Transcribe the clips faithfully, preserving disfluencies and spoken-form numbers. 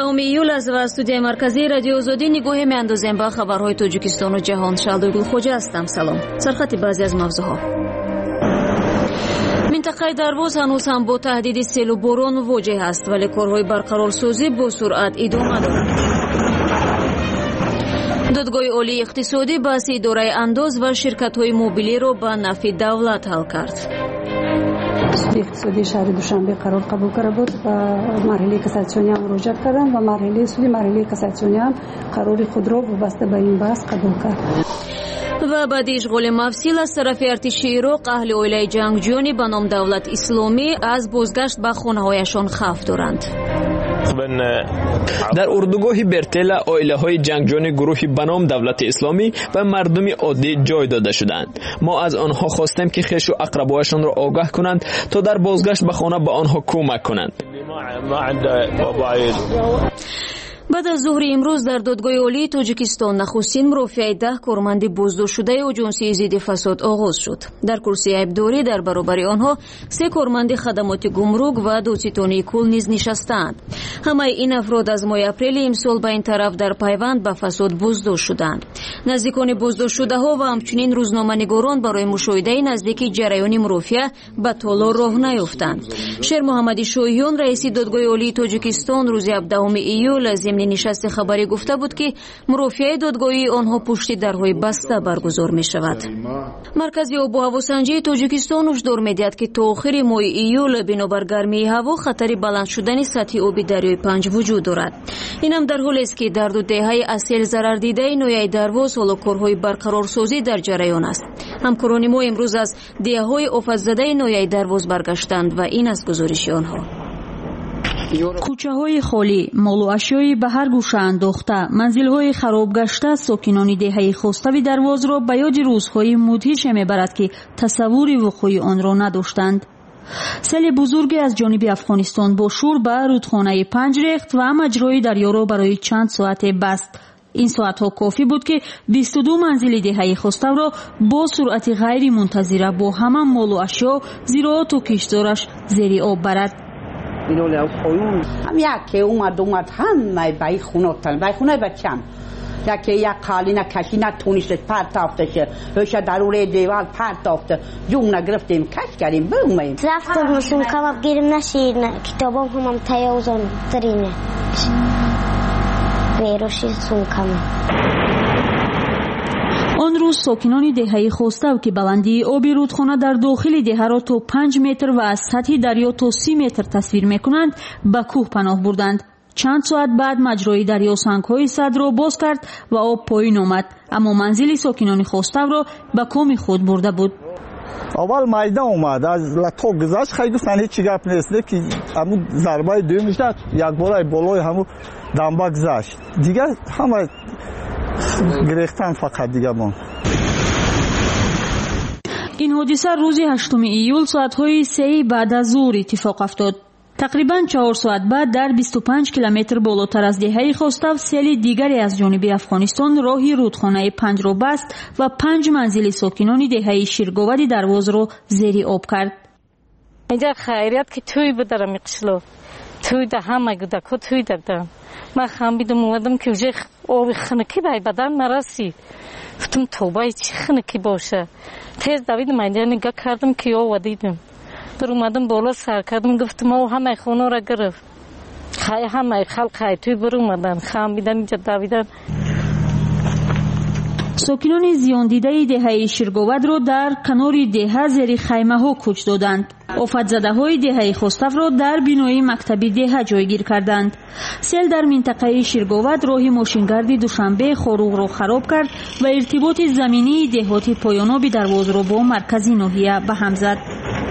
هفدهم ایول از و استودیوی مرکزی رادیو آزادی نگاهی میاندازیم به خبرهای تاجیکستان و جهان. شالدوی گلخوجه هستم. سلام. سرخط بعضی از موضوعها. منطقه درواز هنوز هم با تهدید سیل و باران مواجه است، ولی کارهای برقرارسازی با سرعت ادامه دارد. دادگاه عالی اقتصادی بحث اداره انداز و شرکت‌های موبیلی را به نفع دولت حل کرد. سود اقتصادی شهر دوشنبه قرار قبول کرده بود و مرحله کاساسیونی هم مراجعه کردند و مرحله سود مرحله کاساسیونی هم قرار خود را وابسته به این بحث قبول کرد. و بعد اشغال مفصل از طرف ارتش عراق، اهل عائله جنگجویان به نام دولت اسلامی از بازگشت به خانه‌هایشان خوف دارند. در اردوگاه برتل عائله های جنگجویان گروه به نام دولت اسلامی و مردم عادی جای داده شدند. ما از آنها خواستیم که خویش و اقربایشان را آگاه کنند تا در بازگشت به خانه به آنها کمک کنند. بعد از ظهر امروز در دادگاه عالی تاجیکستان نخستین مرافعه ده کارمند بازداشت شده اجنسی ضد فساد آغاز شد. در کرسی عیبداری در برابر آنها سه کارمند خدمات گمرک و دادستانی کل نیز نشستند. همه این افراد از ماه اپریل امسال به این طرف در پیوند به فساد بازداشت شدند. نزدیکان بازداشت شده ها و همچنین روزنامه‌نگاران برای مشاهده نزدیک جریان مرافعه به تالار راه نیافتند. شیر محمدی شایان رئیس دادگاه عالی تاجیکستان روز هفدهم ایول از نشست خبری گفته بود که مرافعه دادگاهی آنها پشت درهای بسته برگزار می شود. مرکز آب و هوا سنجی تاجیکستان هشدار می دهد که تا آخر ماه ایول بنابر گرمی هوا خطر بلند شدن سطح آب دریای پنج وجود دارد. این هم در حالی است که در دو دهه از سیل ضرر دیده نویای درواز حالا کارهای برقرارسازی در جریان است. همکاران ما امروز از دهه‌های آفت زده نویای درواز برگشتند و این از گزارش آنها. کوچه های خالی، مال و اشیای به هر گوشه انداخته، منزل های خراب گشته ساکنان دهه خوستوی درواز را به یاد روزهای مدهش میبرد که تصور وقوع آن را نداشتند. سیل بزرگی از جانب افغانستان با شور به رودخانه پنج ریخت و مجرای دریا را برای چند ساعت بست. این ساعت ها کافی بود که بیست و دو منزل دهه خوستو را با سرعت غیر منتظره با همه مال و اشیا، زراعت و کشتارش زیر آب برد. هم یکی اومد اومد همه بای خونه تن بای خونه بچم یکی یک خالی نکشی نتونیست پرتافتشه هشه درونه دیوال پرتافته جون نگرفتیم کش کردیم برومیم رفتم سونکم گیرم نشید کتابم هم تیازان ترینه ویروشی سونکم. آن روز ساکنان دهه خوستو که بلندی آب رودخانه در داخل دهه را تا پنج متر و از سطح دریا تا سی متر تصویر میکنند به کوه پناه بردند. چند ساعت بعد مجرای دریا سنگ‌های سد را باز کرد و آب پایین آمد، اما منزل ساکنان خوستو را به کام خود برده بود. اول میدان اومد از لطو گذشت خیلی گفتن هیچی گپ نیست که همون ضربه دومش داد یک بالای بالای همون دنبه گذشت دیگه همه گریختن فقط دیگه ما. این حادثه روز هشتم ایول ساعتهای سه بعد از ظهر اتفاق افتاد. تقریباً چهار ساعت بعد در بیست و پنج کیلومتر بالاتر از دهه خوستو سیل دیگری از جانب افغانستان راهی رودخانه پنج را بست و پنج منزل ساکنان دهه شیرگاود درواز را زیر آب کرد. اینجا خیریت که توی بدرم قشلو توی ده همه گدکو توی دادم. من خمیدم اومدم که وجه آب خنکی بای بدن مرسی گفتم توبه چی خنکی باشه. تیز دوید منجا نگاه کردم که یا ودیدم در اومدم بالا سر کردم گفتم او همه خونه را گرفت خیلی همه خلق خیلی توی بر اومدن خمیدن اینجا دویدن. ساکنان زیان دیده دهه شیرگاود را در کنار دهه زیر خیمه ها کوچ دادند. آفت زده های دهه خوستو را در بینای مکتبی دهه جایگیر کردند. سیل در منطقه شیرگاود راه ماشینگرد دوشنبه خاروغ را خراب کرد و ارتباط زمینی دهاتی پایاناب درواز را با مرکزی ناحیه به هم زد.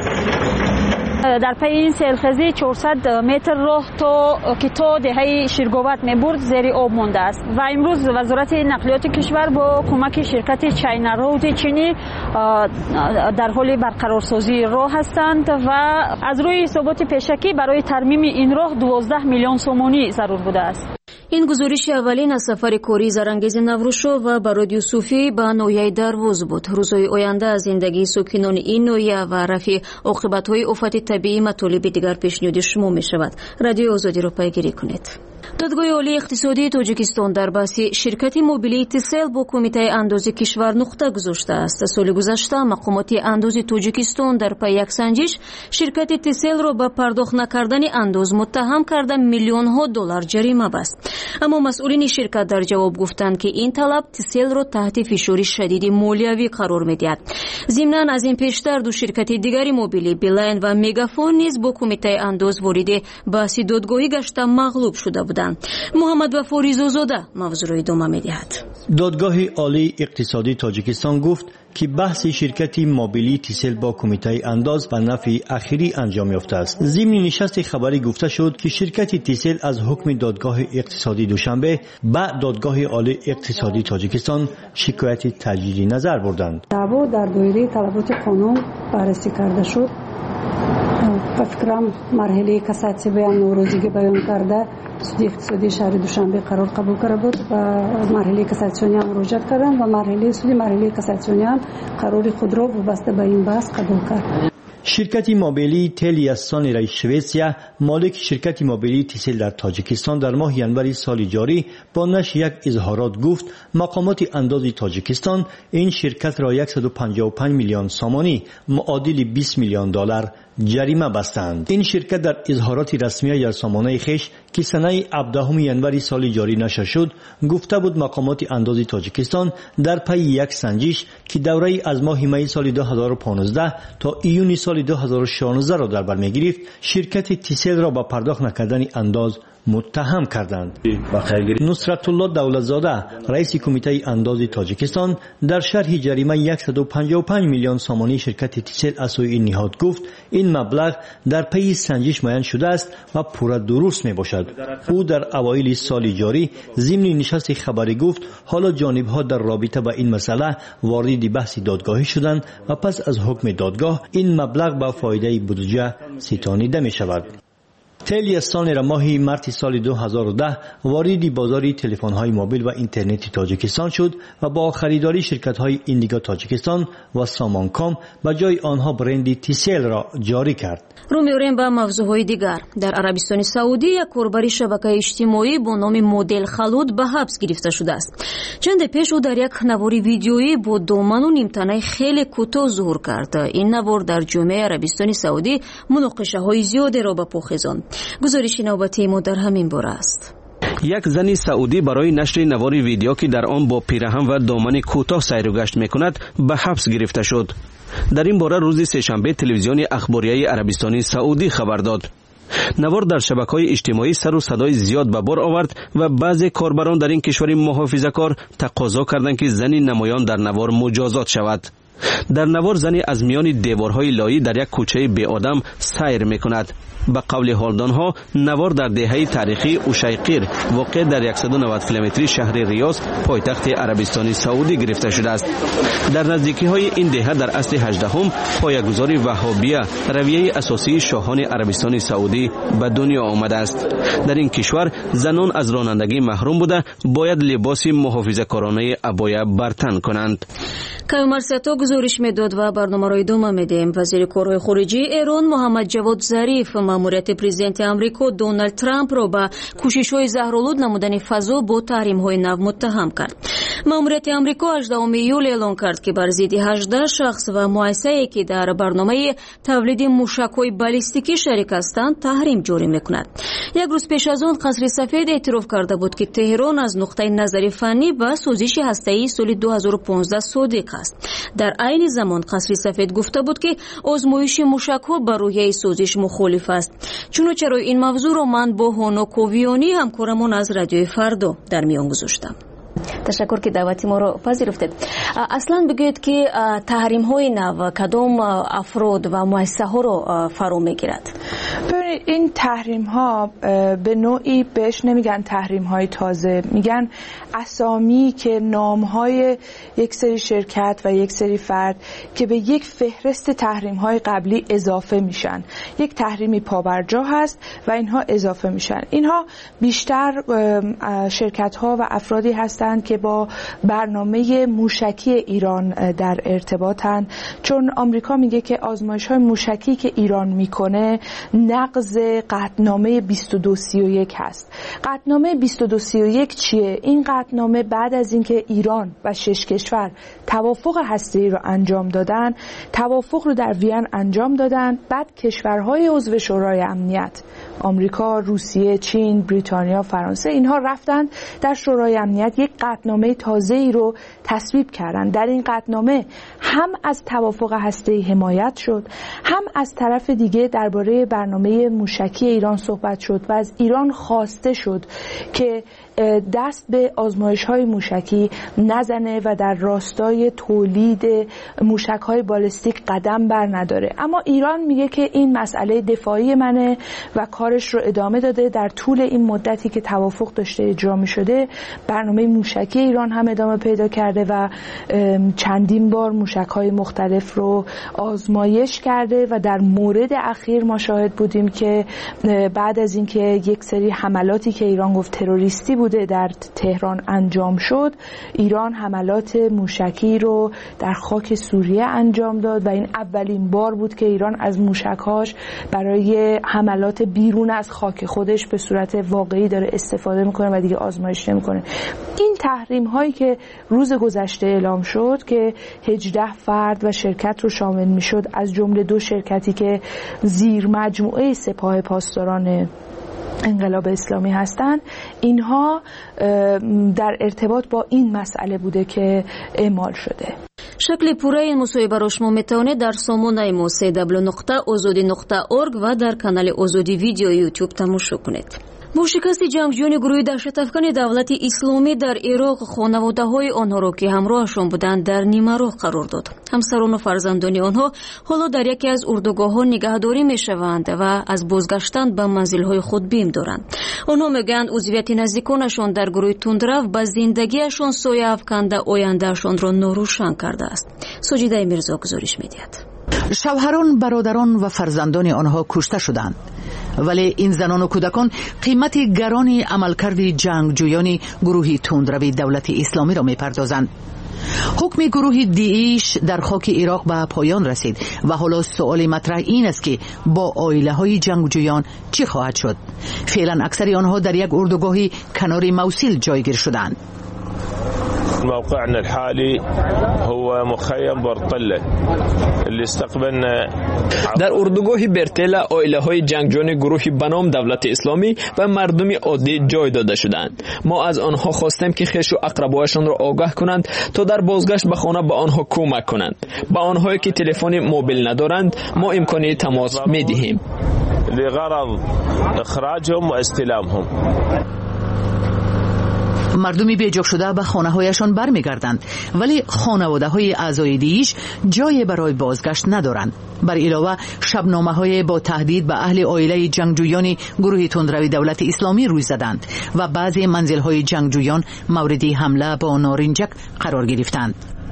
در پی این سیلخیزی چهارصد متر راه تا که تا دهه شیرگاود میبرد زیر آب مانده است و امروز وزارت نقلیات کشور با کمک شرکت چاینا رود چینی در حال برقرارسازی راه هستند و از روی حسابات پیشکی برای ترمیم این راه دوازده میلیون سومانی ضرور بوده است. این گزارش اولین از سفر کاری زرانگیز نوروشو و به رادیو صوفی به نویای درواز بود. روزهای آینده از زندگی ساکنان این نویه و رفع عاقبت‌های آفات طبیعی مطالب دیگر پیشنهاد شما می شود. رادیو آزادی را پیگیری کنید. دادگاه عالی اقتصادی تاجیکستان در بحث شرکت موبیلی تیسل با کمیته اندازی کشور نقطه گذاشته است. سال گذشته مقامات اندازی تاجیکستان در پی یک سنجش شرکت تیسل را به پرداخت نکردن انداز متهم کرده میلیون ها دلار جریمه بست. اما مسئولین شرکت در جواب گفتند که این طلب تیسل را تحت فشار شدید مالیوی قرار می‌دهد. ضمناً از این پیشتر دو شرکت دیگری موبیلی بیلاین و میگافون نیز با کمیته انداز وارد بحث دادگاهی گشته مغلوب شده بودند. محمد وفاری زوزاده موضوع را ادامه می‌دهد. دادگاه عالی اقتصادی تاجیکستان گفت که بحث شرکت موبیلی تیسل با کمیته انداز به نفع اخیری انجام یافته است. ضمن نشست خبری گفته شد که شرکت تیسل از حکم دادگاه اقتصادی دوشنبه به دادگاه عالی اقتصادی تاجیکستان شکایت تجدید نظر بردند. دعوا در دایره طلبات قانون بررسی کرده شد. به فکرم مرحله کساتی بیان نوروزی بیان کرده سود اقتصادی شهر دوشنبه قرار قبول کرده بود و مرحله کساتیونی هم مراجعت کردن و مرحله سود مرحله کساتیونی هم قرار خود را وابسته به این بحث قبول کرد. شرکت موبیلی تلیاسان رای شویسیا مالک شرکت موبیلی تیسل در تاجیکستان در ماه ینوری سال جاری با نشر یک اظهارات گفت مقامات اندازی تاجیکستان این شرکت را صد و پنجاه و پنج میلیون سامانی معادل بیست میلیون دلار جریمه بستند. این شرکت در اظهارات رسمی یا سامانه خیش که سنه هفدهم ینوری سال جاری نشر شد گفته بود مقامات اندازی تاجیکستان در پی یک سنجش که دوره از ماه می سال دو هزار و پانزده تا ایون سال دو هزار و شانزده را در بر می‌گرفت شرکت تیسل را با پرداخت نکردن انداز متهم کردند. نصرت الله دولتزاده رئیس کمیته اندازی تاجیکستان در شرح جریمه صد و پنجاه و پنج میلیون سامانی شرکت تیسل از سوی این نهاد گفت این مبلغ در پی سنجش معین شده است و پورا درست می باشد. او در اوایل سال جاری ضمن نشست خبری گفت حالا جانب‌ها در رابطه با این مسئله وارد بحث دادگاهی شدند و پس از حکم دادگاه این مبلغ به فایده بودجه ستانیده می شود. تلیاسان را ماه مارس سال دو هزار و ده وارد بازار تلفن‌های موبیل و اینترنتی تاجیکستان شد و با خریداری شرکت‌های ایندیگو تاجیکستان و سامانکام به جای آنها برند تیسل را جاری کرد. رو می‌ریم به موضوعهای دیگر. در عربستان سعودی یک کاربر شبکه اجتماعی با نام مدل خلود به حبس گرفته شده است. چند پیش او در یک نوار ویدیویی با دامن و نیمتنه خیلی کوتاه ظهور کرد. این نوار در جامعه عربستان سعودی مناقشه‌های زیادی را به پا خیزاند. گزارش نوبتی ما در همین باره است. یک زن سعودی برای نشر نوار ویدیو که در آن با پیراهن و دامن کوتاه سیر و گشت می‌کند به حبس گرفته شد. در این باره روز سه‌شنبه تلویزیون اخباریه عربستان سعودی خبر داد. نوار در شبکه‌های اجتماعی سر و صدای زیاد به بار آورد و بعضی کاربران در این کشور محافظه‌کار تقاضا کردند که زن نمایان در نوار مجازات شود. در نوار زنی از میان دیوارهای لایی در یک کوچه بی آدم سیر می‌کند. به قول هالدانها نوار در دهه تاریخی اوشایقیر واقع در صد و نود کیلومتری شهر ریاض پایتخت عربستان سعودی گرفته شده است. در نزدیکی های این دهه در عصر هجدهم پایه‌گذار وهابیه رویه اساسی شاهان عربستان سعودی به دنیا آمده است. در این کشور زنان از رانندگی محروم بوده باید لباس محافظه‌کارانه عبایه بر تن کنند. کامل ستا گزارش میداد و برنامه را ادامه میدیم. وزیر کارهای خارجه ایران محمد جواد ظریف ماموریت پرزیدنت آمریکا دونالد ترامپ را به کوشش‌های زهرآلود نمودن فضا با تحریم‌های نو متهم کرد. ماموریت آمریکا هجدهم ایول اعلام کرد که بر ضد هجده شخص و مؤسسه‌ای که در برنامه تولید موشک‌های بالستیکی شریک هستند تحریم جاری می‌کند. یک روز پیش از آن قصر سفید اعتراف کرده بود که تهران از نقطه نظر فنی به سوزش هسته‌ای سال دو هزار و پانزده صادق است. در عین زمان قصر سفید گفته بود که آزمایش موشک‌ها بر روی سوزش مخالف است. چون چرا این موضوع را من با هانو کوویانی همکارمون از رادیوی فردا در میان گذاشتم. تشکر که دعوتی ما رو پذیرفتید. اصلا بگوید که تحریم های نو کدام افراد و مؤسسه ها رو فرا میگیرد؟ ببینید این تحریم ها به نوعی بهش نمیگن تحریم های تازه، میگن اسامی که نام های یک سری شرکت و یک سری فرد که به یک فهرست تحریم های قبلی اضافه میشن. یک تحریمی پابرجا هست و اینها اضافه میشن. اینها بیشتر شرکت ها و افرادی هستند که با برنامه موشکی ایران در ارتباطن، چون آمریکا میگه که آزمایش های موشکی که ایران میکنه نقض نقض قطعنامه بیست و دو سی و یک هست. قطعنامه بیست و دو سی و یک چیه؟ این قطعنامه بعد از اینکه ایران و شش کشور توافق هسته‌ای رو انجام دادن، توافق رو در وین انجام دادن، بعد کشورهای عضو شورای امنیت، آمریکا، روسیه، چین، بریتانیا، فرانسه، اینها رفتن در شورای امنیت یک قطعنامه تازه‌ای رو تصویب کردن. در این قطعنامه هم از توافق هسته‌ای حمایت شد، هم از طرف دیگه درباره برنامه موشکی ایران صحبت شد و از ایران خواسته شد که دست به آزمایش‌های موشکی نزنه و در راستای تولید موشک‌های بالستیک قدم بر نداره. اما ایران میگه که این مسئله دفاعی منه و کارش رو ادامه داده. در طول این مدتی که توافق داشته اجرا می‌شده، برنامه موشکی ایران هم ادامه پیدا کرده و چندین بار موشک‌های مختلف رو آزمایش کرده و در مورد اخیر ما شاهد بودیم که بعد از اینکه یک سری حملاتی که ایران گفت تروریستی بود در تهران انجام شد، ایران حملات موشکی رو در خاک سوریه انجام داد و این اولین بار بود که ایران از موشک‌هاش برای حملات بیرون از خاک خودش به صورت واقعی داره استفاده میکنه و دیگه آزمایش نمیکنه. این تحریم هایی که روز گذشته اعلام شد که هجده فرد و شرکت رو شامل میشد، از جمله دو شرکتی که زیر مجموعه سپاه پاسداران انقلاب اسلامی هستند، اینها در ارتباط با این مسئله بوده که اعمال شده. شکل پوره این مصاحبه را شما میتوانید در سامانه ما سی دبلیو نقطه آزادی نقطه اورگ و در کانال آزادی ویدیو یوتیوب تماشا کنید. با شکست جنگجویان گروه دهشت‌افکن دولت اسلامی در عراق، خانواده‌های آنها را که همراهشان بودند در نیمه راه قرار داد. همسران و فرزندان آنها حالا در یکی از اردوگاه‌ها نگهداری می‌شوند و از بازگشتن به منزل‌های خود بیم دارند. آنها میگویند عضویت نزدیکانشان در گروه تندرو به زندگیشان سایه افکنده، آیندهشان را ناروشن کرده است. سجیده میرزا گزارش می‌دهد. شوهران، برادران و فرزندان آنها کشته شدند، ولی این زنان و کودکان قیمت گران عملکرد جنگجویان گروه تندرو دولت اسلامی را می‌پردازند. حکم گروه داعش در خاک عراق به پایان رسید و حالا سوال مطرح این است که با عائله‌های جنگجویان چه خواهد شد؟ فعلا اکثر آنها در یک اردوگاهی کنار موصل جایگیر شدند. موقعنا الحالي هو مخيم برطله اللي استقبلنا در اردوگاه برتله عائله های جنگجویان گروه بنام دولت اسلامی و مردم عادی جای داده شدند. ما از آنها خواستیم که خویش و اقربایشان را آگاه کنند تا در بازگشت به خانه به آنها کمک کنند. با آنهایی که تلفن موبیل ندارند ما امکانی تماس میدهیم لغرض اخراجهم و استلامهم. مردمی بیجا شده به خانه هایشان برمیگردند، ولی خانواده های اعضای داعش جای برای بازگشت ندارند. بر علاوه شبنامه های با تهدید به اهل عائله جنگجویان گروه تندرو دولت اسلامی روی زدند و بعضی منزل های جنگجویان مورد حمله با نارنجک قرار گرفتند.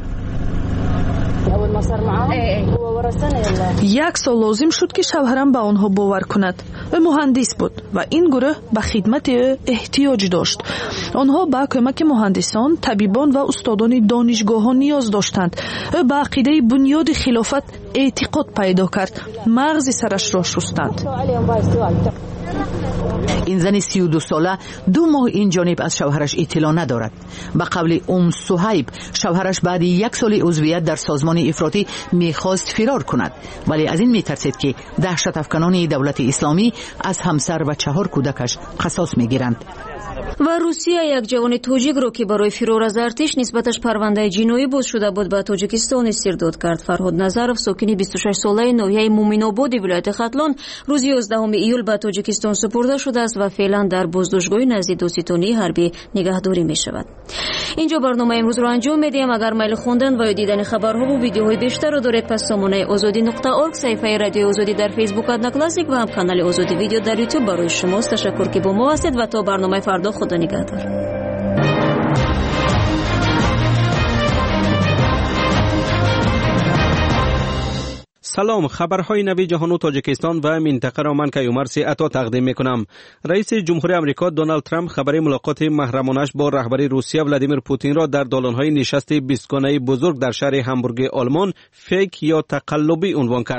یک سال لازم شد که شوهرم به آنها باور کند. او مهندس بود و این گروه به خدمت او احتیاج داشت. آنها به کمک مهندسان، طبیبان و استادان دانشگاهان نیاز داشتند. او به عقیده بنیاد خلافت اعتقاد پیدا کرد. مغز سرش را شستند. این زن سی و دو ساله دو ماه این جانب از شوهرش اطلاع ندارد. به قول ام صهیب، شوهرش بعد یک سال عضویت در سازمان افراطی میخواست فرار کند، ولی از این میترسید که دهشت افکنان دولت اسلامی از همسر و چهار کودکش قصاص میگیرند. و روسیه یک جوان تاجیک را که برای فرار از ارتش نسبتش پرونده جنایی باز شده بود به تاجیکستان استرداد کرد. فرهاد نظرов ساکن بیست و شش ساله ناحیه مومن‌آباد ولایت ختلان روز یازدهم ایول به تاجیکستان سپرده شده است و فعلا در بازداشتگاه نزد دوستانی حربی نگهداری می شود. اینجا برنامه امروز را انجام میدیم. اگر میل خوندن و یا دیدن خبرها و ویدیوهای بیشتر را دارید، پس سامانه آزادی نقطه اورگ، صفحه رادیو آزادی در فیسبوک ادنا کلاسیک و هم کانال آزادی ویدیو در یوتیوب برای شماست. تشکر که با ما هستید و تا برنامه فردا خدا نگهدار. سلام، خبرهای نوی جهان و تاجیکستان و منطقه را من کیومرث عطا تقدیم میکنم. رئیس جمهوری آمریکا دونالد ترامپ خبر ملاقات محرمانش با رهبر روسیه ولادیمیر پوتین را در دالانهای نشست بیست گانه بزرگ در شهر همبورگ آلمان فیک یا تقلبی عنوان کرد.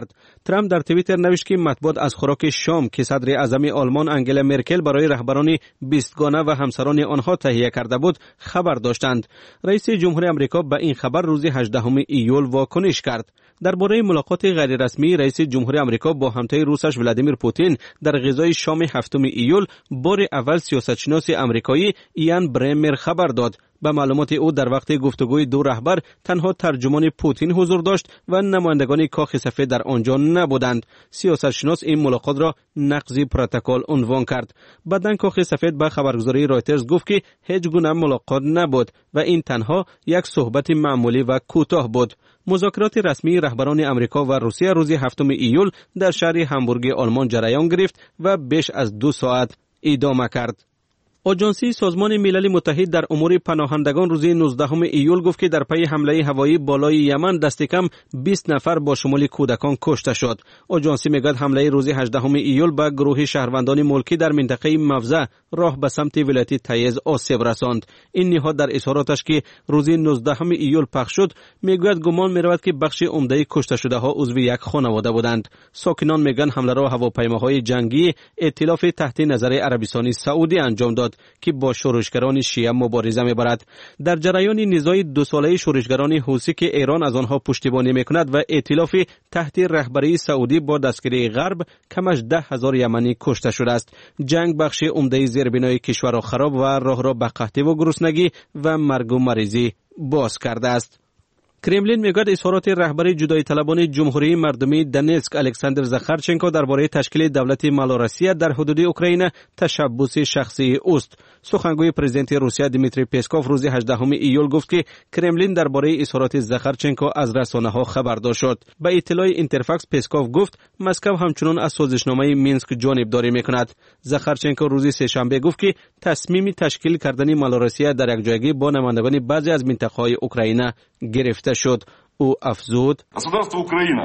ترامپ در توییتر نوشت که مطبوعات از خوراک شام که صدر اعظم آلمان انگلا مرکل برای رهبران بیستگانه و همسران آنها تهیه کرده بود خبر داشتند. رئیس جمهوری آمریکا به این خبر روز هجدهم ایول واکنش کرد. درباره ملاقات غیررسمی رئیس جمهوری آمریکا با همتای روسش ولادیمیر پوتین در غذای شام هفتم ایول بار اول سیاستشناس آمریکایی ایان برمر خبر داد. به معلومات او در وقت گفتگوی دو رهبر تنها ترجمان پوتین حضور داشت و نمایندگان کاخ سفید در آنجا نبودند. سیاستشناس این ملاقات را نقض پروتکل عنوان کرد. بعداً کاخ سفید به خبرگزاری رایترز گفت که هیچ گونه ملاقات نبود و این تنها یک صحبت معمولی و کوتاه بود. مذاکرات رسمی رهبران آمریکا و روسیه روز هفتم ایول در شهر هامبورگ آلمان جریان گرفت و بیش از دو ساعت ادامه کرد. آژانسی سازمان ملل متحد در امور پناهندگان روز نوزدهم ایول گفت که در پی حمله هوایی بالای یمن دست کم بیست نفر با شمول کودکان کشته شد. آژانسی میگوید حمله روز هجدهم ایول به گروه شهروندان ملکی در منطقه موضع راه به سمت ولایت تعز آسیب رساند. این نهاد در اظهاراتش که روز نوزدهم ایول پخش شد میگوید گمان میرود که بخش عمده کشته شده ها عضو یک خانواده بودند. ساکنان میگن حمله را هواپیماهای جنگی ائتلاف تحت نظر عربستان سعودی انجام داد که با شورشگران شیعه مبارزه می‌برد. در جریان نزاع دو ساله شورشگران حوثی که ایران از آنها پشتیبانی می‌کند و ائتلاف تحت رهبری سعودی با دستگیری غرب کم از ده هزار یمنی کشته شده است. جنگ بخش عمده زیربنای کشور را خراب و راه را به قحطی و گرسنگی و مرگ و مریضی باز کرده است. کرملین میگوید اظهارات رهبر جدایی طلبان جمهوری مردمی دنیتسک الکساندر زاخارچنکو درباره تشکیل دولت مالوروسیا در حدود اوکراین تشبث شخصی است. سخنگوی پرزیدنت روسیه دیمیتری پسکوف روز هجدهم ایول گفت که کرملین درباره اظهارات زاخارچنکو از رسانه‌ها خبردار شد. به اطلاع اینترفاکس پسکوف گفت مسکو همچنان از سازشنامه مینسک جانبداری میکند. زاخارچنکو روز سه‌شنبه گفت که تصمیم تشکیل کردن مالوروسیا در یکجایی با نمایندگان بعضی از منطقه‌های اوکراین گرفته شد. او افزود Государство Украина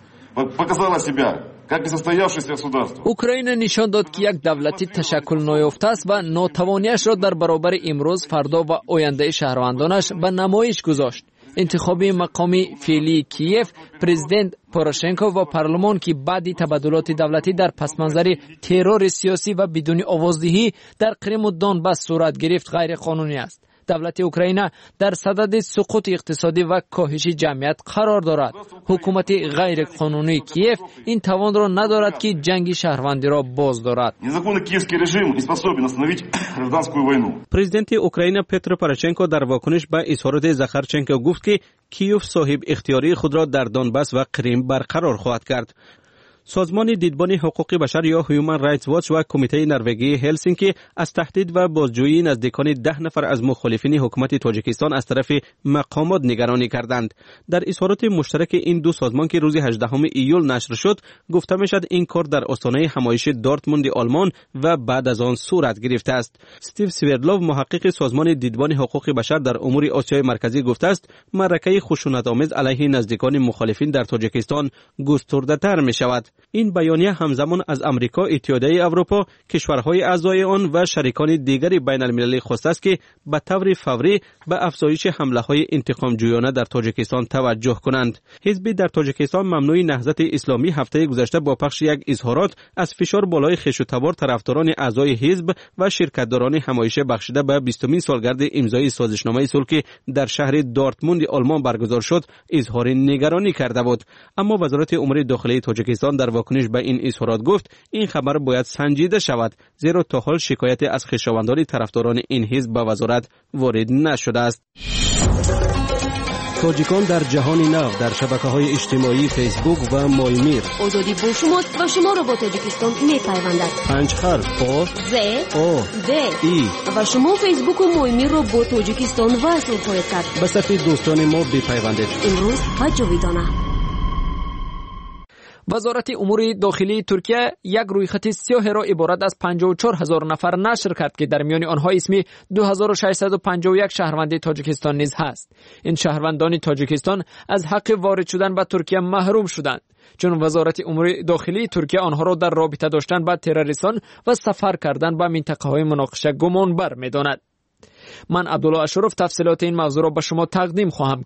показало себя как несостоявшееся государство. اوکراین نشان داد که یک دولتی تشکل نیافته است و ناتوانیش را در برابر امروز، فردا و آینده شهروندانش به نمایش گذاشت. انتخابی مقامی فعلی کیف، پرزیدنت پوروشنکو و پارلمان که بعد تبادلات دولتی در پسمانظر ترور سیاسی و بدون آوازدهی در کریم و دونباس صورت گرفت غیر قانونی است. دولت اوکراین در صدد سقوط اقتصادی و کاهش جمعیت قرار دارد. حکومت غیر قانونی کیف این توان را ندارد که جنگ شهروندی را باز دارد. پرزیدنت اوکراین پترو پوروشنکو در واکنش به اظهارات زاخارچنکو گفت که کیف صاحب اختیاری خود را در دونباس و کریم برقرار خواهد کرد. سازمان دیدبان حقوق بشر یا هیومن رایتس واچ و کمیته نروژی هلسینکی از تهدید و بازجویی نزدیکان ده نفر از مخالفین حکومت تاجیکستان از طرف مقامات نگرانی کردند. در اظهارات مشترک این دو سازمان که روز هجدهم ایول نشر شد گفته میشد این کار در آستانه همایش دورتموند آلمان و بعد از آن صورت گرفته است. استیو سویردلوف محقق سازمان دیدبان حقوق بشر در امور آسیای مرکزی گفته است معرکه خشونت‌آمیز علیه نزدیکان مخالفین در تاجیکستان گسترده‌تر می‌شود. این بیانیه همزمان از امریکا، اتحادیه اروپا، کشورهای اعضای آن و شریکان دیگری بین المللی خواسته است که به طور فوری به افزایش حمله‌های انتقام‌جویانه در تاجیکستان توجه کنند. حزب در تاجیکستان ممنوع نهضت اسلامی هفته گذشته با پخش یک اظهارات از فشار بالای خویش و تبار طرفداران اعضای حزب و شرکت‌داران همایش بخشیده به بیستمین سالگرد امضای سازشنامه صلح که در شهر دورتموند آلمان برگزار شد اظهار نگرانی کرده بود. اما وزارت امور داخلی تاجیکستان در واکنش به این اظهارات گفت این خبر باید سنجیده شود، زیرا تا حال شکایت از خویشاوندان طرفداران این حزب به وزارت وارد نشده است. تاجیکان در جهان نو در شبکه‌های اجتماعی فیسبوک و مایمیر آزادی با شماست و شما را با تاجیکستان می‌پیوندد. پنج حرف آ ز آ د ای و شما فیسبوک و مایمیر را با تاجیکستان وصل خواهید کرد. به صفحه دوستان ما بپیوندید. امروز و جاویدانه. وزارت امور داخلی ترکیه یک رویخط سیاه را عبارت از پنجاه و چهار هزار نفر نشر کرد که در میان آنها اسم دو هزار و ششصد و پنجاه و یک شهروند تاجیکستان نیز هست. این شهروندان تاجیکستان از حق وارد شدن به ترکیه محروم شدند، چون وزارت امور داخلی ترکیه آنها را در رابطه داشتن با تروریستان و سفر کردن به منطقه‌های مناقشه گمانبر می‌داند. من عبدالله اشرف تفصیلات این موضوع را به شما تقدیم خواهم کرد.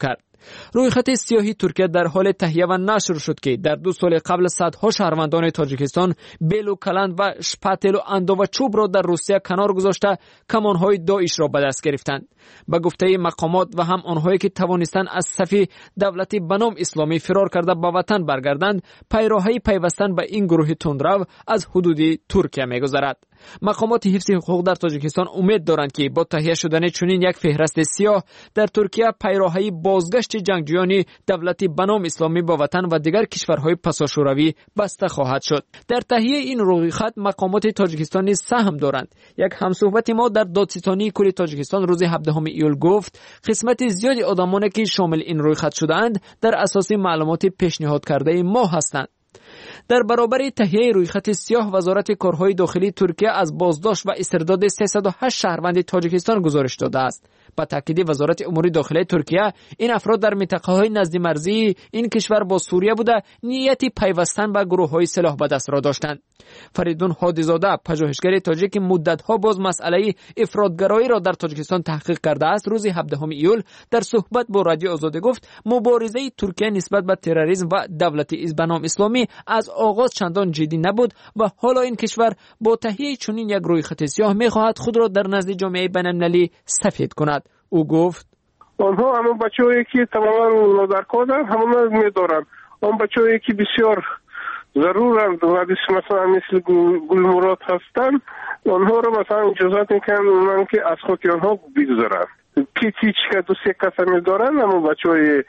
رویخط سیاهی ترکیه در حال تهیه و نشر شد که در دو سال قبل صدها شهروندان تاجیکستان بیلو کلند و شپاتل و اندو و چوب را در روسیه کنار گذاشته کمانهای داعش را به دست گرفتند. به گفته مقامات و هم آنهایی که توانستند از صف دولت بنام اسلامی فرار کرده به وطن برگردند، پیراهی پیوستن به این گروه تندرو از حدود ترکیه می‌گذرد. مقامات حفظ حقوق در تاجیکستان امید دارند که با تهیه شدن چنین یک فهرست سیاه در ترکیه پیراهی بازگشت جنگجویان دولت بنام اسلامی با وطن و دیگر کشورهای پساشوروی بسته خواهد شد. در تهیه این رویخط مقامات تاجیکستان نیز سهم دارند. یک همصحبت ما در دادستانی کل تاجیکستان روز هفدهم ایول گفت قسمت زیادی آدمانی که شامل این رویخط شدند در اساس معلومات پیشنهاد کرده ما هستند. در برابر تهیه رویخط سیاه، وزارت کارهای داخلی ترکیه از بازداشت و استرداد سیصد و هشت شهروند تاجیکستان گزارش داده است. با تاکید وزارت امور داخلی ترکیه، این افراد در منطقه‌های نزد مرزی این کشور با سوریه بوده نیت پیوستن به گروه‌های سلاح به دست را داشتند. فریدون هادیزاده، پژوهشگر تاجیک مدت‌ها باز مسئله افراطگرایی را در تاجیکستان تحقیق کرده است، روز هفدهم ایول در صحبت با رادیو آزادی گفت مبارزه ترکیه نسبت به تروریسم و دولت بنام اسلامی از آغاز چندان جدی نبود و حالا این کشور با تهیه چنین یک رویخط سیاه می‌خواهد خود را در نزد جامعه بین‌المللی سفید کند. او گفت آنها همون بچه‌هایی که تماما لادرکادن همون می‌دارن. اون بچه‌هایی که بسیار ضرورند و مثلا مثل گلمراد هستن، آنها رو مثلا اجازت میکنن اونان که از خاک آنها بگذارن. که هیچ که دو سه کس می‌دارن همون بچه‌های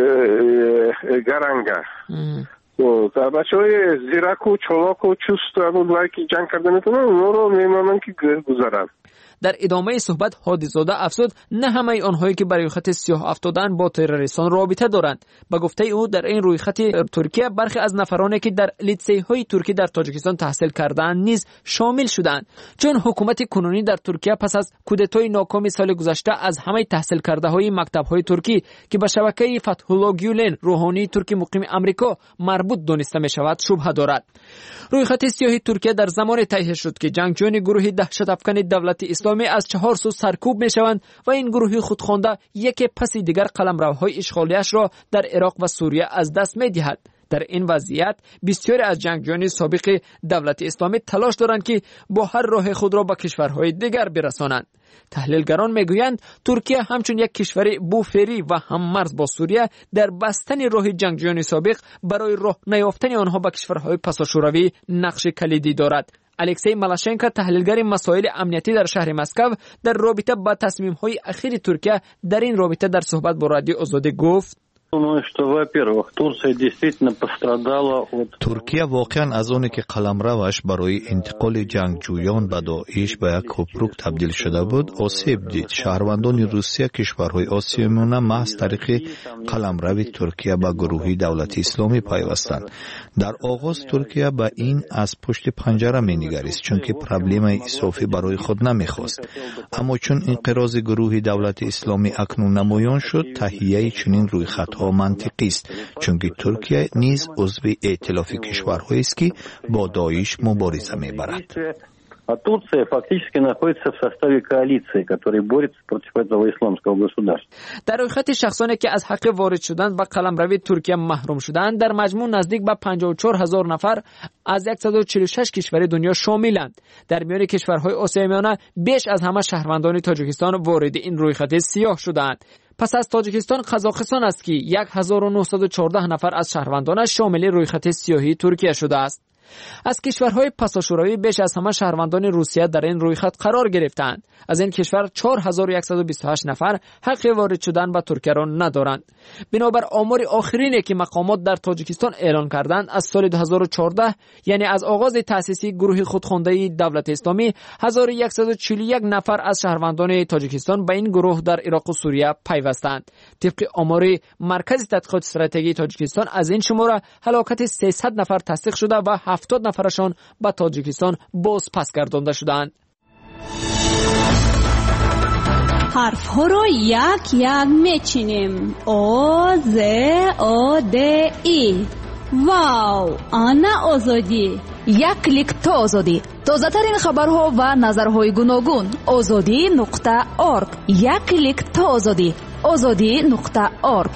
گرنگه. و بچه‌های زیرک و چالاک و چست و اونایی که جنگ کرده میتونن اونها رو میمانن که گذارن. در ادامه صحبت هادیزاده افزود نه همه آنهایی که برای رویخط سیاه افتادند با تروریستان رابطه دارند. به گفته او در این رویخط ترکیه برخی از نفرانی که در لیسه‌های ترکی در تاجیکستان تحصیل کردند نیز شامل شدند، چون حکومت کنونی در ترکیه پس از کودتای ناکام سال گذشته از همه تحصیل کرده های مکتب‌های ترکی که به شبکه فتح الله گیولن روحانی ترکی مقیم آمریکا مربوط دانسته می شود شبهه دارد. رویخط سیاه ترکیه در زمان تهیه شد که جنگجویان گروه دهشت افکن دولت اسلامی از چهار سو سرکوب می شوند و این گروه خودخوانده یک پس دیگر قلمروهای اشغالیش را در عراق و سوریه از دست می دهد. در این وضعیت بسیاری از جنگجویان سابق دولت اسلامی تلاش دارند که با هر راه خود را به کشورهای دیگر برسانند. تحلیلگران میگویند ترکیه همچون یک کشور بوفری و هممرز با سوریه در بستن راه جنگجویان سابق برای راه نیافتن آنها به کشورهای پساشوروی نقش کلیدی دارد. الکسی مالاشنکا، تحلیلگر مسائل امنیتی در شهر مسکو، در رابطه با تصمیم‌های اخیر ترکیه در این رابطه در صحبت با رادیو آزادی گفت ترکیه واقعا از اونی که قلمروش برای انتقال جنگجویان به داعش به یک کپروک تبدیل شده بود آسیب دید. شهروندان روسیه کشورهای آسیایی محض طریق قلمرو ترکیه به گروهی دولت اسلامی پیوستند. در آغاز ترکیه به این از پشت پنجره می نگریست چون که پرابلم اضافی برای خود نمیخواست، اما چون انقراض گروهی دولت اسلامی اکنون نمایان شد تهیه چنین رویخط ها منطقی است، چون که ترکیه نیز عضو ائتلاف کشورهایی است که با داعش مبارزه میبرد. А Турция фактически находится в составе коалиции, которая борется против этого исламского государства. در رویخط شخصانی که از حق وارد شدن به قلمرو ترکیه محروم شدند در مجموع نزدیک به پنجاه و چهار هزار نفر از صد و چهل و شش کشور دنیا شاملند. در میان کشورهای آسیای میانه بیش از همه شهروندان تاجیکستان وارد این رویخط سیاه شدند. پس از تاجیکستان قزاقستان است که هزار و نهصد و چهارده نفر از شهروندانش شامل رویخط سیاهی ترکیه شده است. از کشورهای پساشوروی بیش از همه شهروندان روسیه در این رویخط قرار گرفتند. از این کشور چهار هزار و صد و بیست و هشت نفر حق وارد شدن به ترکیه را ندارند. بنابر آمار آخرینی که مقامات در تاجیکستان اعلان کردند از سال دو هزار و چهارده، یعنی از آغاز تأسیس گروه خودخوانده دولت اسلامی، هزار و صد و چهل و یک نفر از شهروندان تاجیکستان به این گروه در عراق و سوریه پیوستند. طبق آمار مرکز تحقیقات استراتژی تاجیکستان از این شماره هلاکت سیصد نفر تصدیق شده و هفتاد نفرشان به تاجیکستان باز پس گردانده شدند. حرف ها رو یک یک میچینیم. او ز او د ای. واو، آنا آزادی. یک کلیک تا آزادی. تازه ترین خبرها و نظرهای گوناگون. آزادی نقطه اورگ. یک کلیک تا آزادی. ozodi nuqta org.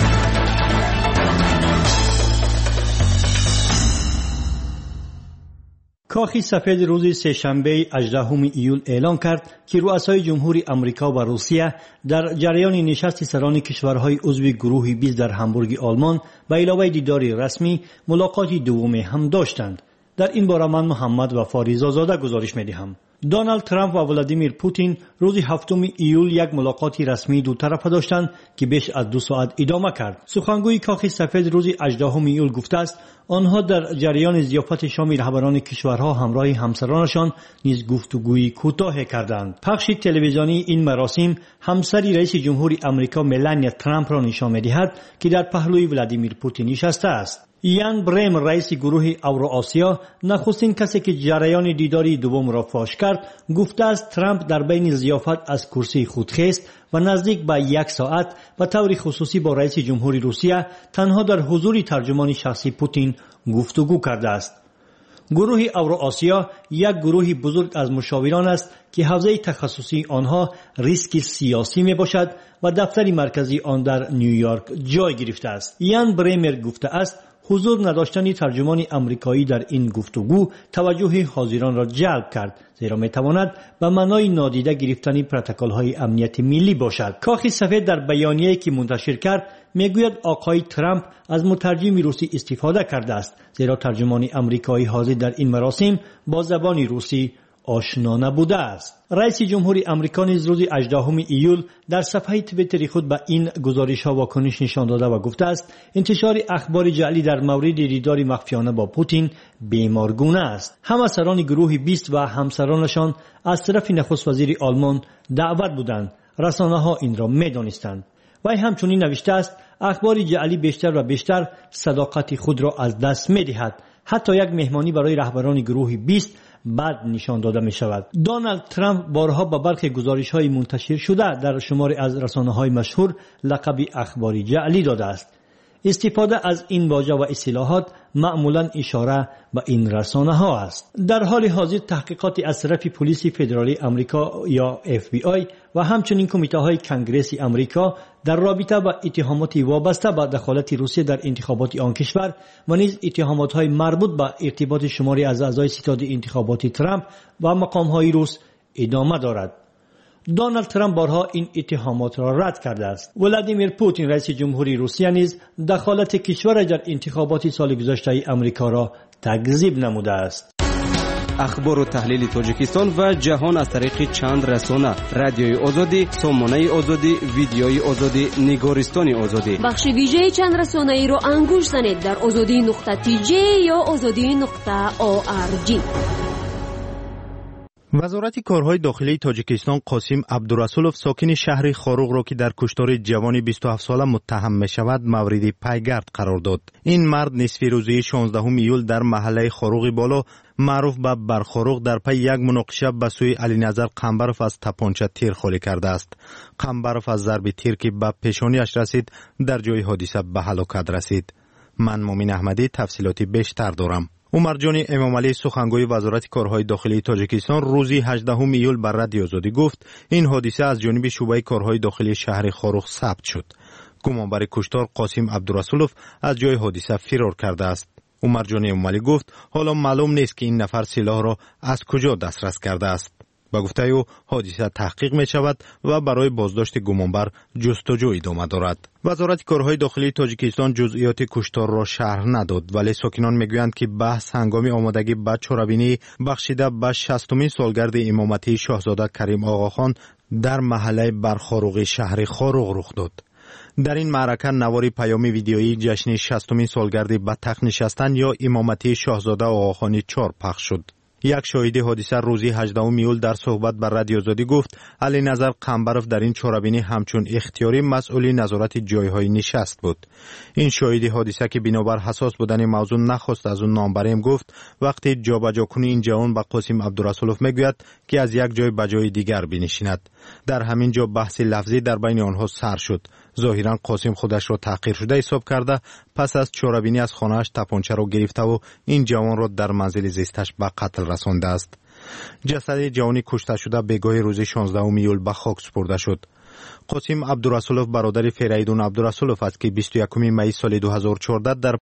کاخ سفید روز سه‌شنبه هجدهم ایول اعلام کرد که رؤسای جمهوری آمریکا و روسیه در جریان نشست سران کشورهای عضو گروه بیست در همبورگ آلمان به علاوه دیداری رسمی ملاقاتی دومی هم داشتند. در این باره من محمد وفاری زاده گزارش می‌دهم. دونالد ترامپ و ولادیمیر پوتین روز هفتم ایول یک ملاقات رسمی دو طرفه داشتند که بیش از دو ساعت ادامه کرد. سخنگوی کاخ سفید روز هجدهم ایول گفته است آنها در جریان ضیافت شام رهبران کشورها همراه همسرانشان نیز گفتگوی کوتاه کردند. پخش تلویزیونی این مراسم همسری رئیس جمهوری آمریکا ملانیا ترامپ را نشان می‌دهد که در پهلوی ولادیمیر پوتین نشسته است. یان بریم رئیس گروه اوراسیا نخستین کسی که جریان دیداری دوم را فاش کرد گفته است ترامپ در بین ضیافت از کرسی خود خیست و نزدیک به یک ساعت به طور خصوصی با رئیس جمهوری روسیه تنها در حضور ترجمان شخصی پوتین گفتگو کرده است. گروه اوراسیا یک گروه بزرگ از مشاوران است که حوزه تخصصی آنها ریسک سیاسی می باشد و دفتر مرکزی آن در نیویورک جای گرفته است. یان بریمر گفته است حضور نداشتن ترجمان آمریکایی در این گفتگو توجه حاضران را جلب کرد، زیرا میتواند به معنای نادیده گرفتن پروتکل‌های امنیت ملی باشد. کاخ سفید در بیانیه‌ای که منتشر کرد میگوید آقای ترامپ از مترجم روسی استفاده کرده است، زیرا ترجمان آمریکایی حاضر در این مراسم با زبان روسی آشنا نبوده است. رئیس جمهوری آمریکا نیز روز هجدهم ایول در صفحه توییتر خود به این گزارش‌ها واکنش نشان داده و گفته است انتشار اخبار جعلی در مورد دیدار مخفیانه با پوتین بیمارگونه است. همه سران گروه بیست و همسرانشان از طرف نخست وزیر آلمان دعوت بودند. رسانه‌ها این را می‌دانستند. وی همچنین نوشته است اخبار جعلی بیشتر و بیشتر صداقت خود را از دست می‌دهد. حتی یک مهمانی برای رهبران گروه بیست بعد نشان داده می شود. دونالد ترامپ بارها با برخی گزارش های منتشر شده در شماری از رسانه های مشهور لقب اخباری جعلی داده است. استفاده از این واژه و اصطلاحات معمولا اشاره به این رسانه ها است. در حال حاضر تحقیقات از طرف پلیس فدرالی آمریکا یا اف بی آی و همچنین کمیته های کنگرس آمریکا در رابطه با اتهامات وابسته به دخالت روسیه در انتخابات آن کشور و نیز اتهامات های مربوط به ارتباط شماری از اعضای ستاد انتخابات ترامپ و مقام های روس ادامه دارد. دونالد ترامپ بارها این اتهامات را رد کرده است. ولادیمیر پوتین رئیس جمهوری روسیه نیز دخالت کشور در انتخابات سال گذشته آمریکا را تکذیب نموده است. اخبار و تحلیل تاجیکستان و جهان از طریق چند رسانه: رادیوی آزادی، سامانه آزادی، ویدیوی آزادی، نگارستان آزادی. بخش ویژه چند رسانه ای را انگوش زنید در آزادی نقطه تی جی یا آزادی نقطه او آر جی. وزارت کارهای داخلی تاجیکستان قاسم عبدالرسولوف ساکن شهر خاروغ را که در کشتار جوان بیست و هفت ساله متهم می شود مورد پیگرد قرار داد. این مرد نصف روزه شانزدهم ایول در محله خاروغ بالا معروف به برخاروغ در پی یک مناقشه به سوی علی نظر قنبروف از تپانچه تیر خالی کرده است. قنبروف از ضرب تیر که به پیشانیش رسید در جای حادثه به هلاکت رسید. من مومن احمدی تفصیلاتی بیشتر دارم. عمرجان امامعلی سخنگوی وزارت کارهای داخلی تاجیکستان روزی هجدهم ایول بر رادیو آزادی گفت این حادثه از جانب شعبه کارهای داخلی شهر خاروغ ثبت شد. گمانبر کشتار قاسم عبدالرسولوف از جای حادثه فرار کرده است. عمرجان امامعلی گفت حالا معلوم نیست که این نفر سلاح را از کجا دسترس کرده است. با گفته او حادثه تحقیق می شود و برای بازداشت گمانبر جستجو ادامه دارد. وزارت کارهای داخلی تاجیکستان جزئیات کشتار را شرح نداد، ولی ساکنان میگویند که بحث هنگام آمادگی به چاره‌بینی بخشیده به شصتمین سالگرد امامتی شاهزاده کریم آقاخان در محله برخاروغ شهر خاروغ رخ داد. در این معرکه نواری پیامی ویدیویی جشن شصتمین سالگرد به تخت نشستن یا امامتی شاهزاده آقاخان چهار پخش شد. یک شاهد حادثه روزی هجدهم ایول در صحبت بر رادیو آزادی گفت علی نظر قنبروف در این چاره‌بینی همچون اختیاری مسئول نظارت جایهای نشست بود. این شاهد حادثه که بنابر حساس بودن موضوع نخواست از اون نام بریم گفت وقتی جابجا کنی این جوان با قاسم عبدالرسولوف میگوید که از یک جای به جای دیگر بنشیند. در همین جا بحث لفظی در بین آنها سر شد. ظاهرا قاسم خودش را تحقیر شده حساب کرده پس از چاره‌بینی از خانه‌اش تپانچه را گرفته و این جوان را در منزل زیستش به قتل رسانده است. جسد جوانی کشته شده بگاه روز شانزدهم ایول به خاک سپرده شد. قاسم عبدالرسولوف برادر فریدون عبدالرسولوف است که بیست و یکم می سال دو هزار و چهارده در